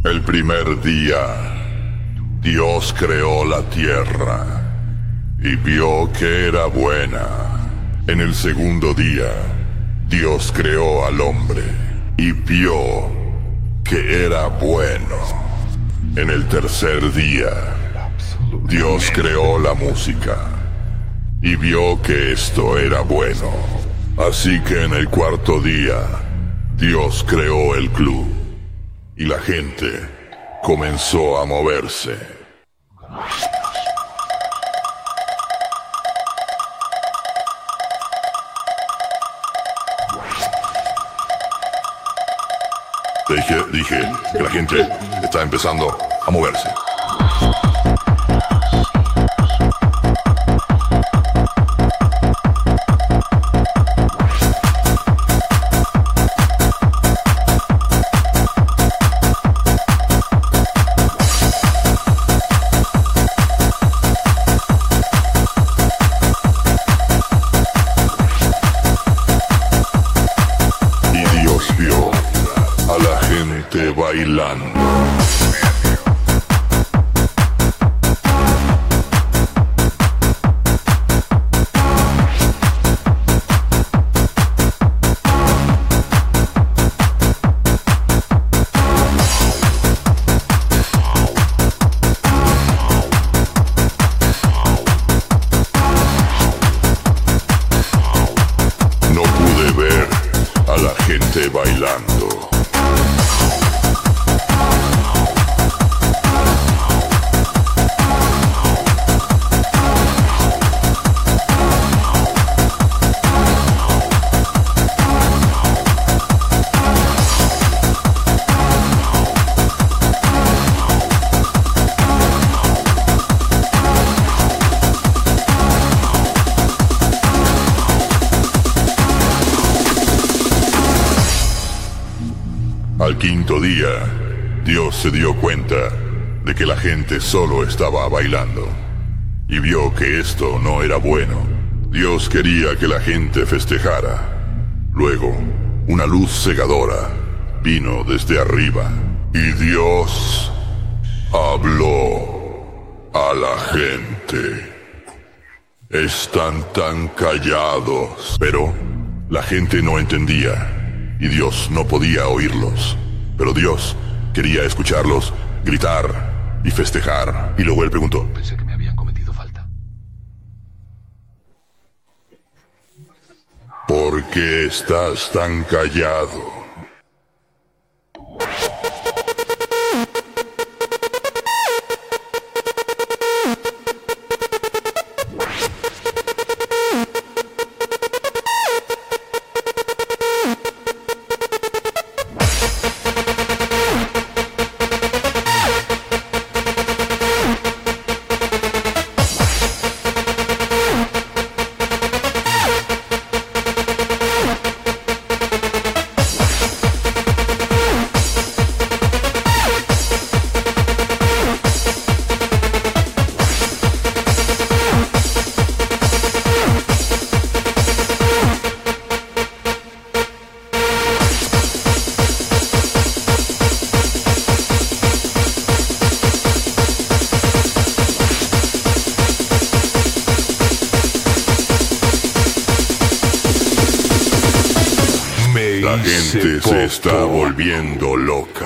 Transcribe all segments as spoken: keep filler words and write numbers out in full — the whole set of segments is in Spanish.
El primer día, Dios creó la tierra y vio que era buena. En el segundo día, Dios creó al hombre y vio que era bueno. En el tercer día, Dios creó la música y vio que esto era bueno. Así que en el cuarto día, Dios creó el club y la gente comenzó a moverse. Dije, dije que la gente está empezando a moverse. Bailando. No pude ver a la gente bailando. Al quinto día, Dios se dio cuenta de que la gente solo estaba bailando y vio que esto no era bueno. Dios quería que la gente festejara. Luego, una luz cegadora vino desde arriba y Dios habló a la gente. Están tan callados, pero la gente no entendía. Y Dios no podía oírlos. Pero Dios quería escucharlos gritar y festejar. Y luego él preguntó: Pensé que me habían cometido falta. ¿Por qué estás tan callado? La gente se está volviendo loca.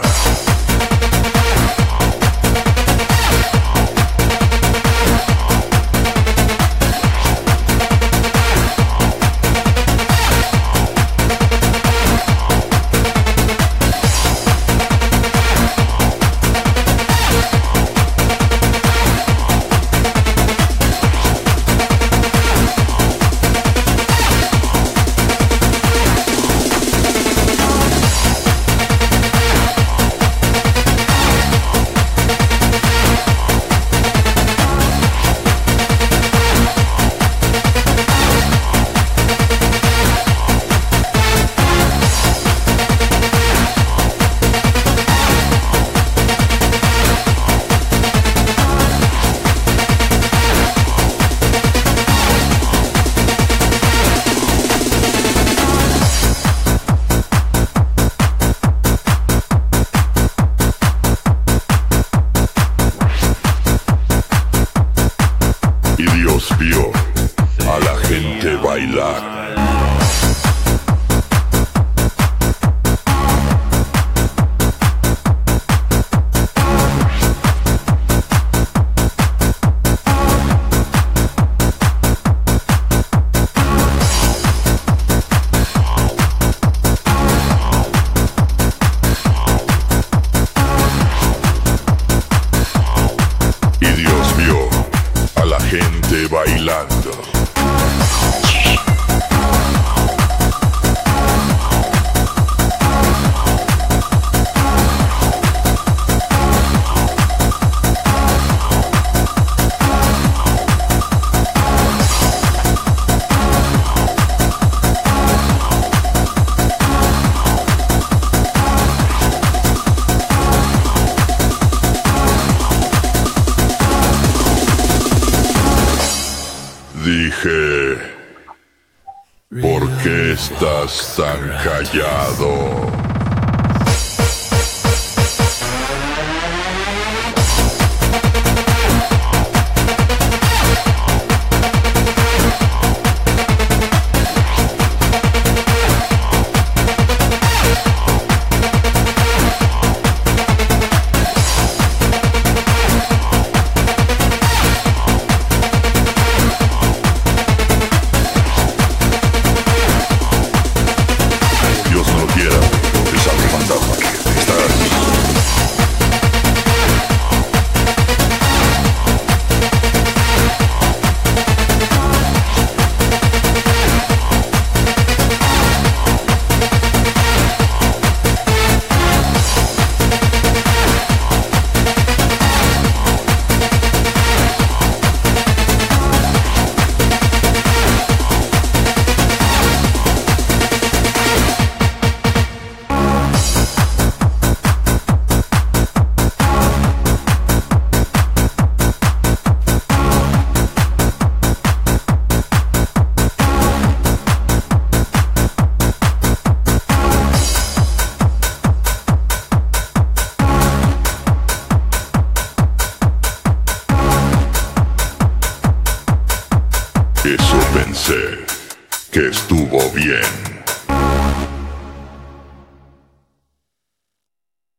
dije, ¿por qué estás tan callado? Eso pensé que estuvo bien.